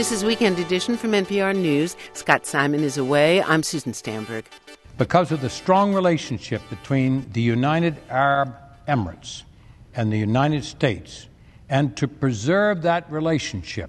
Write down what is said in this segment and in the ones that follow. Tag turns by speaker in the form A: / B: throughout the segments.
A: This is Weekend Edition from NPR News. Scott Simon is away. I'm Susan Stamberg.
B: Because of the strong relationship between the United Arab Emirates and the United States, and to preserve that relationship,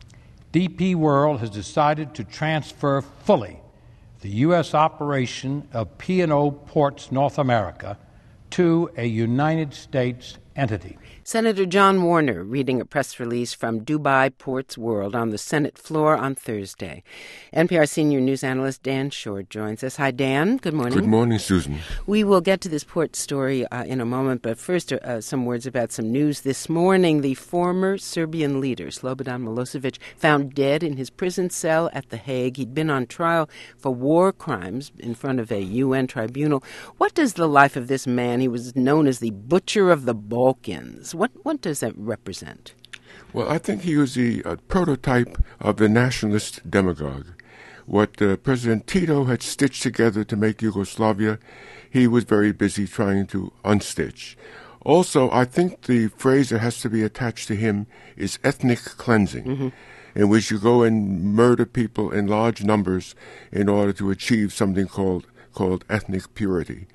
B: DP World has decided to transfer fully the U.S. operation of P&O Ports North America to a United States entity.
A: Senator John Warner reading a press release from Dubai Ports World on the Senate floor on Thursday. NPR senior news analyst Dan Short joins us. Hi, Dan. Good morning.
C: Good morning, Susan.
A: We will get to this port story in a moment, but first some words about some news. This morning, the former Serbian leader, Slobodan Milosevic, found dead in his prison cell at The Hague. He'd been on trial for war crimes in front of a UN tribunal. What does the life of this man, he was known as the Butcher of the Balkans, what does that represent?
C: Well, I think he was the prototype of the nationalist demagogue. What President Tito had stitched together to make Yugoslavia, he was very busy trying to unstitch. Also, I think the phrase that has to be attached to him is ethnic cleansing, in which you go and murder people in large numbers in order to achieve something called ethnic purity.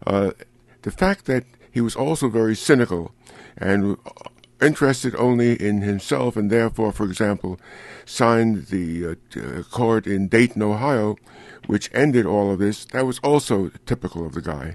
C: The fact that he was also very cynical and interested only in himself, and therefore, for example, signed the accord in Dayton, Ohio, which ended all of this. That was also typical of the guy.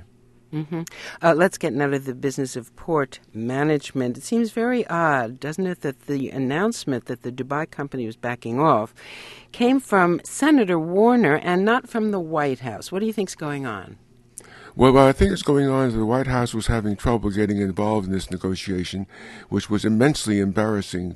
A: Let's get now to the business of port management. It seems very odd, doesn't it, that the announcement that the Dubai company was backing off came from Senator Warner and not from the White House. What do you think's going on?
C: Well, what I think is going on is the White House was having trouble getting involved in this negotiation, which was immensely embarrassing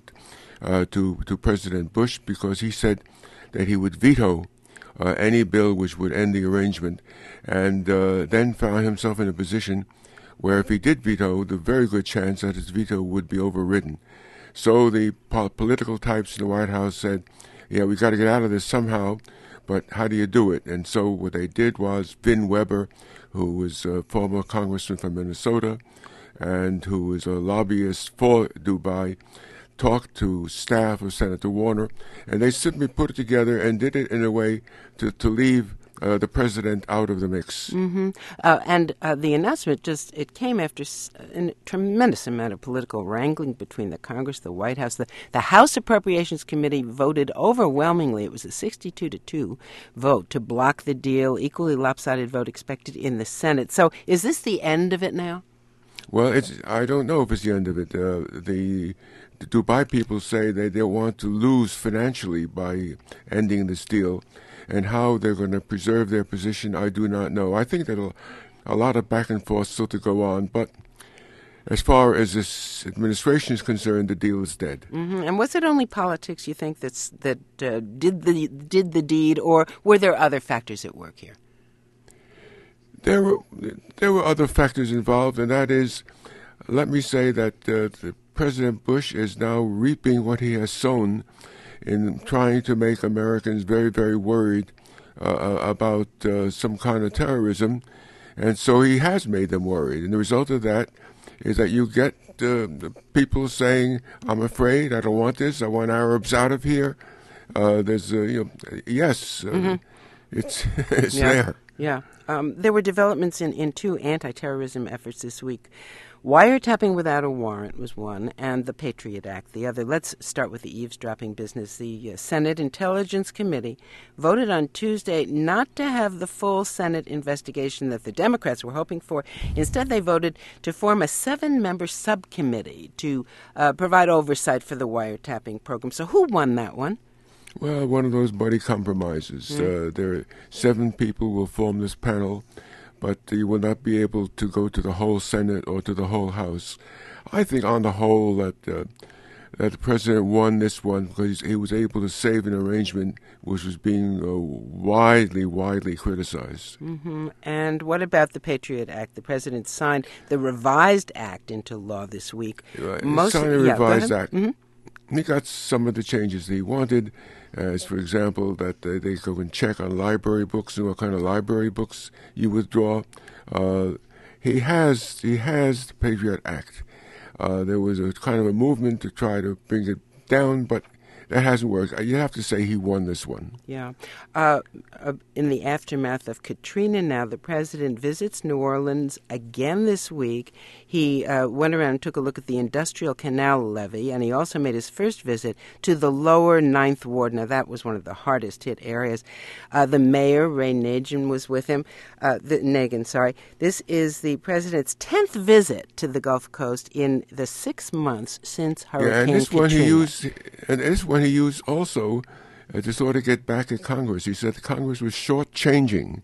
C: to President Bush, because he said that he would veto any bill which would end the arrangement, and then found himself in a position where if he did veto, the very good chance that his veto would be overridden. So the political types in the White House said, yeah, we got to get out of this somehow, but how do you do it? And so what they did was Vin Weber, who was a former congressman from Minnesota and who was a lobbyist for Dubai, talked to staff of Senator Warner, and they simply put it together and did it in a way to leave the president out of the mix.
A: And the announcement it came after a tremendous amount of political wrangling between the Congress, the White House. The House Appropriations Committee voted overwhelmingly. It was a 62-2 vote to block the deal. Equally lopsided vote expected in the Senate. So is this the end of it now?
C: Well, I don't know if it's the end of it. The Dubai people say they don't want to lose financially by ending this deal. And how they're going to preserve their position, I do not know. I think that a lot of back and forth still to go on. But as far as this administration is concerned, the deal is dead.
A: And was it only politics, you think, that did the deed, or were there other factors at work here?
C: There were other factors involved, and that is, let me say that President Bush is now reaping what he has sown in trying to make Americans very, very worried about some kind of terrorism. And so he has made them worried. And the result of that is that you get the people saying, I'm afraid, I don't want this, I want Arabs out of here. It's there.
A: Yeah. There were developments in two anti-terrorism efforts this week. Wiretapping without a warrant was one, and the Patriot Act the other. Let's start with the eavesdropping business. The Senate Intelligence Committee voted on Tuesday not to have the full Senate investigation that the Democrats were hoping for. Instead, they voted to form a 7-member subcommittee to provide oversight for the wiretapping program. So who won that one?
C: Well, one of those buddy compromises. There are 7 people will form this panel, but you will not be able to go to the whole Senate or to the whole House. I think on the whole that the president won this one because he was able to save an arrangement which was being widely criticized.
A: And what about the Patriot Act? The president signed the revised act into law this week.
C: He signed a revised act. He got some of the changes that he wanted, as, for example, that they go and check on library books and what kind of library books you withdraw. He has the Patriot Act. There was a kind of a movement to try to bring it down, but that hasn't worked. You have to say he won this one.
A: Yeah. In the aftermath of Katrina now, the president visits New Orleans again this week. He went around and took a look at the Industrial Canal levee, and he also made his first visit to the lower Ninth Ward. Now, that was one of the hardest hit areas. The mayor, Ray Nagin, was with him. This is the president's 10th visit to the Gulf Coast in the 6 months since Hurricane Katrina.
C: And this one he used also to sort of get back at Congress. He said Congress was shortchanging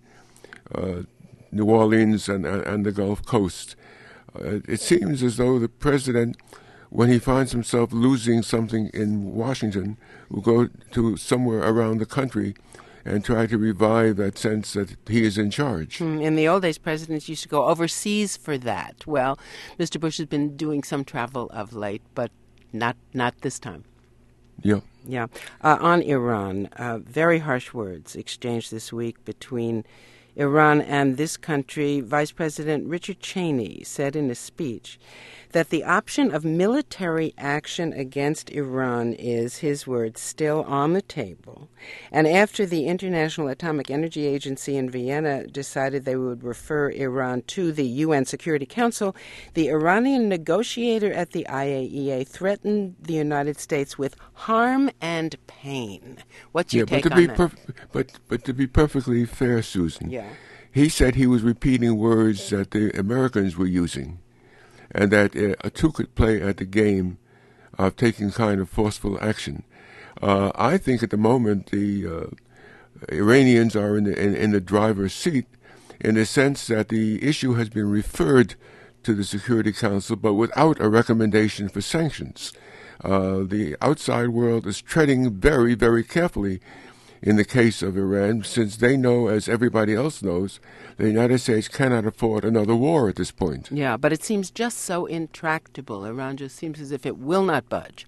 C: New Orleans and the Gulf Coast. It seems as though the president, when he finds himself losing something in Washington, will go to somewhere around the country and try to revive that sense that he is in charge.
A: In the old days, presidents used to go overseas for that. Well, Mr. Bush has been doing some travel of late, but not this time.
C: Yeah.
A: Yeah. On Iran, very harsh words exchanged this week between Iran and this country. Vice President Richard Cheney said in a speech that the option of military action against Iran is, his words, still on the table. And after the International Atomic Energy Agency in Vienna decided they would refer Iran to the UN Security Council, the Iranian negotiator at the IAEA threatened the United States with harm and pain. What's your take on that?
C: But to be perfectly fair, Susan, he said he was repeating words that the Americans were using, and that a two could play at the game of taking kind of forceful action. I think at the moment the Iranians are in the driver's seat in the sense that the issue has been referred to the Security Council, but without a recommendation for sanctions. The outside world is treading very, very carefully in the case of Iran, since they know, as everybody else knows, the United States cannot afford another war at this point.
A: Yeah, but it seems just so intractable. Iran just seems as if it will not budge.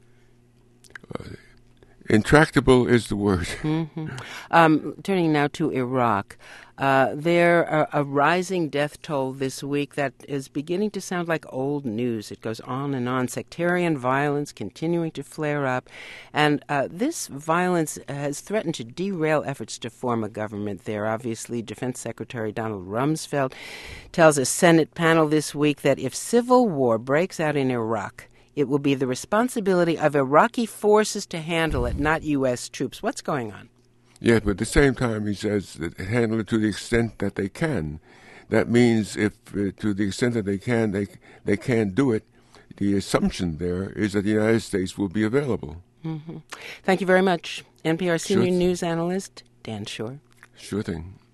C: Intractable is the word.
A: Turning now to Iraq. There a rising death toll this week that is beginning to sound like old news. It goes on and on. Sectarian violence continuing to flare up. And this violence has threatened to derail efforts to form a government there. Obviously, Defense Secretary Donald Rumsfeld tells a Senate panel this week that if civil war breaks out in Iraq, it will be the responsibility of Iraqi forces to handle it, not U.S. troops. What's going on?
C: Yeah, but at the same time, he says that handle it to the extent that they can. That means if to the extent that they can do it, the assumption there is that the United States will be available.
A: Thank you very much. NPR Senior News Analyst Dan Shor.
C: Sure thing.